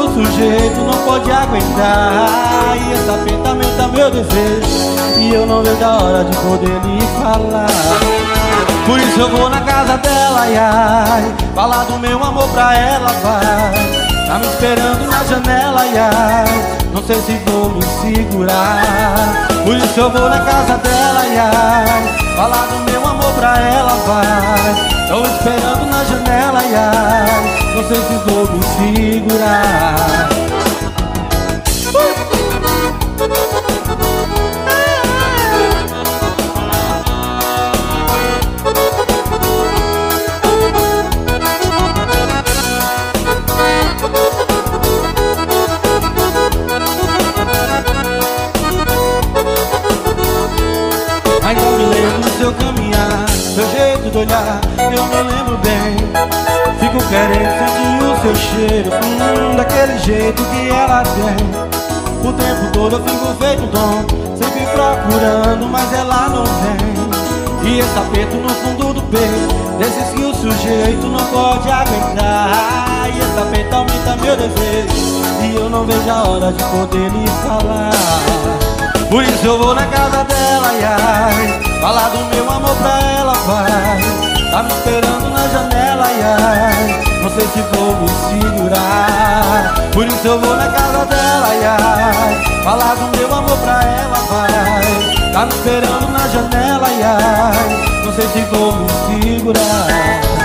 o sujeito não pode aguentar, e esse aperto aumenta meu desejo, e eu não vejo a hora de poder lhe falar. Por isso eu vou na casa dela, ai, ai, falar do meu amor pra ela, vai. Tá me esperando na janela, ai, ai, não sei se vou me segurar. Por isso eu vou na casa dela, ai, ai, falar do meu amor pra ela, vai. Tô esperando na janela, ai, ai, não sei se vou me segurar. Ainda me lembro do seu caminhar, seu jeito de olhar, eu me lembro bem. Fico querendo sentir o seu cheiro, daquele jeito que ela tem. O tempo todo eu fico feito dom, sempre procurando, mas ela não vem. E esse aperto no fundo do peito, desses que o sujeito não pode aguentar. E esse aperto aumenta meu desejo, e eu não vejo a hora de poder lhe falar. Por isso eu vou na casa dela, ai, ai, falar do meu amor pra ela, vai. Tá me esperando na janela, ai, ai, não sei se vou me segurar. Por isso eu vou na casa dela, ai, ai, falar do meu amor pra ela, vai. Tá me esperando na janela, ai, ai, não sei se vou me segurar.